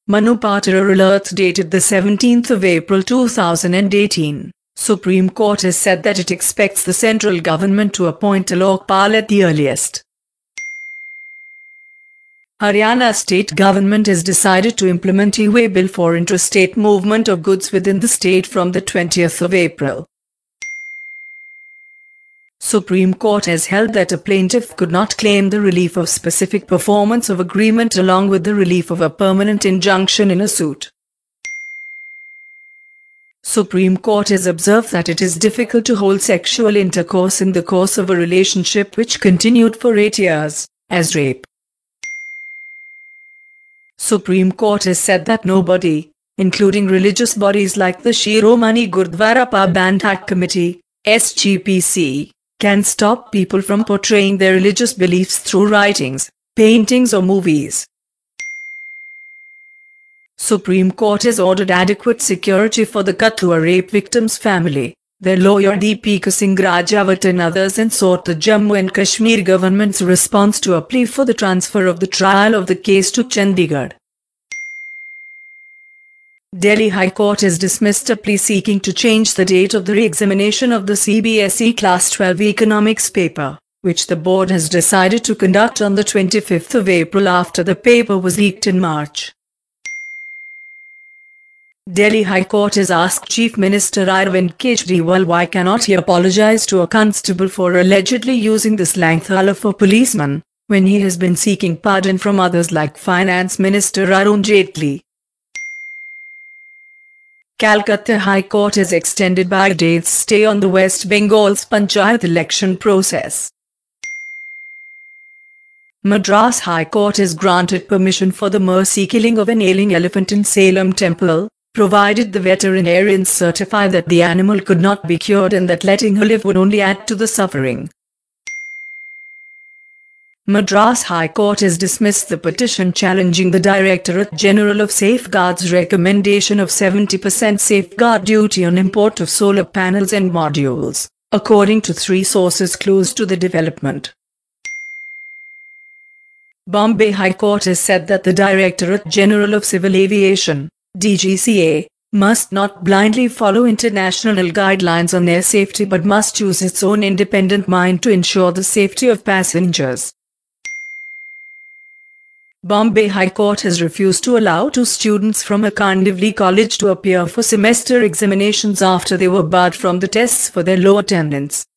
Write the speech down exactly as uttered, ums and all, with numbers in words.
Manu Pator alert dated the seventeenth of April two thousand eighteen. Supreme Court has said that it expects the central government to appoint a Lokpal at the earliest. Haryana state government has decided to implement E-Way Bill for interstate movement of goods within the state from the twentieth of April. Supreme Court has held that a plaintiff could not claim the relief of specific performance of agreement along with the relief of a permanent injunction in a suit. Supreme Court has observed that it is difficult to hold sexual intercourse in the course of a relationship which continued for eight years, as rape. Supreme Court has said that nobody, including religious bodies like the Shiromani Gurdwara Prabandhak Committee, S G P C, can stop people from portraying their religious beliefs through writings, paintings or movies. Supreme Court has ordered adequate security for the Kathua rape victims' family, their lawyer Deepika Singh Rajawat and others, and sought the Jammu and Kashmir government's response to a plea for the transfer of the trial of the case to Chandigarh. Delhi High Court has dismissed a plea seeking to change the date of the re-examination of the C B S E Class twelve economics paper, which the board has decided to conduct on the twenty-fifth of April after the paper was leaked in March. Delhi High Court has asked Chief Minister Arvind Kejriwal why cannot he apologize to a constable for allegedly using the slang "thala" for policeman, when he has been seeking pardon from others like Finance Minister Arun Jaitley. Calcutta High Court has extended by a day's stay on the West Bengal's Panchayat election process. Madras High Court has granted permission for the mercy killing of an ailing elephant in Salem Temple, provided the veterinarians certify that the animal could not be cured and that letting her live would only add to the suffering. Madras High Court has dismissed the petition challenging the Directorate General of Safeguard's recommendation of seventy percent safeguard duty on import of solar panels and modules, according to three sources close to the development. Bombay High Court has said that the Directorate General of Civil Aviation, D G C A, must not blindly follow international guidelines on air safety but must use its own independent mind to ensure the safety of passengers. Bombay High Court has refused to allow two students from a Kandivali college to appear for semester examinations after they were barred from the tests for their low attendance.